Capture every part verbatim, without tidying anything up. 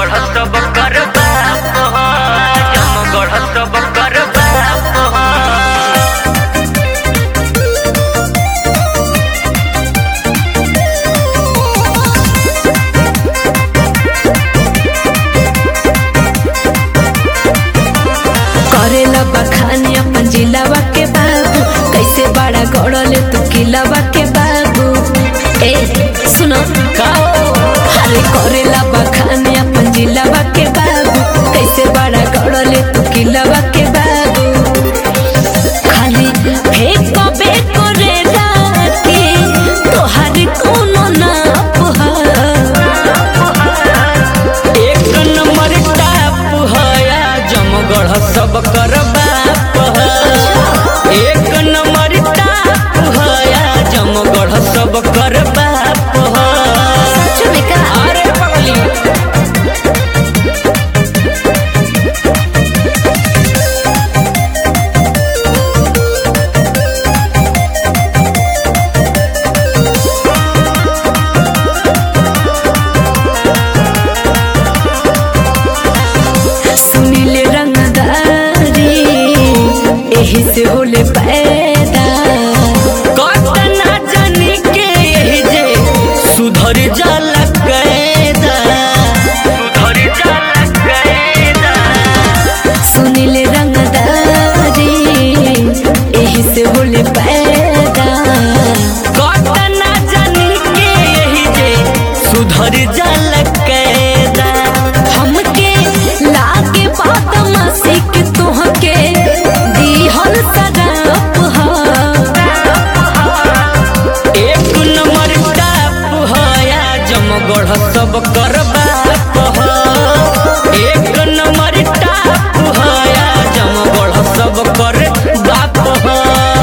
जमगढ़ सब कर बाप हो, जमगढ़ सब कर बाप हो। करेला बखानी अपन जिलावा के बाबू, कैसे बड़ा गड़ले तू किलावा के बाबू। ए सुनो काओ अरे करेला बखानी अपन जिलावा के बाबू, कैसे बड़ा गड़ले तू किलावा के बाबू। खाली फेंक बे करेला के तोहार कोनो नाप है। एक नंबर टाप है जमगढ़ सब कर बाप है। एक नंबर टाप है जमगढ़ सब कर बाप है। सच में का? अरे पगली सुनीले रंगदारी एही से होले पैदा। कतना जानी के जे सुधर जाला कैदा, सुधर जाला कैदा। सुनीले रंगदारी एही से होले पैदा। कतना जानी के जे सुधर जाला कैदा। हमके लागे बदमाशी के तोहके दीहल सराप हा। एक नंबर टाप है जमगढ़ सब कर बाप है। एक नंबर टाप है जमगढ़ सब कर बाप है।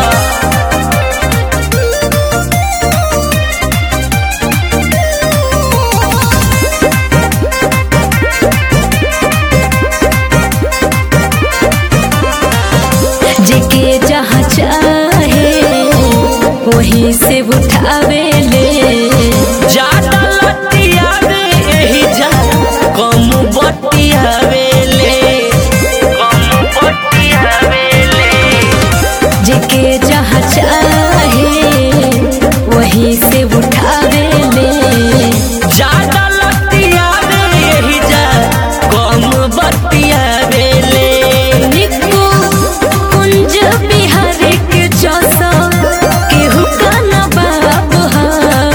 जेके जहाँ चाहे वहीं से उठावे ले। ज्यादा लतियावे एही जा कम बतियावे ले, कम बतियावे ले। जेके जहाँ चाहे वहीं से उठावे ले। ज्यादा लतियावे एही जा कम बतियावे ले। निक्कू कुंज बिहारी के जैसा केहू का न बाप हा।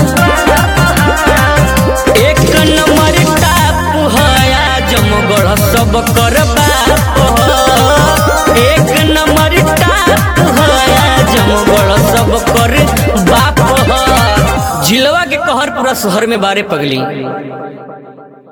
एक नंबर टाप है जमगढ़ सब कर बाप हो। एक नंबर टाप है जमगढ़ सब कर बाप हो। जिलवा के कहर पूरा शहर में बारे पगली।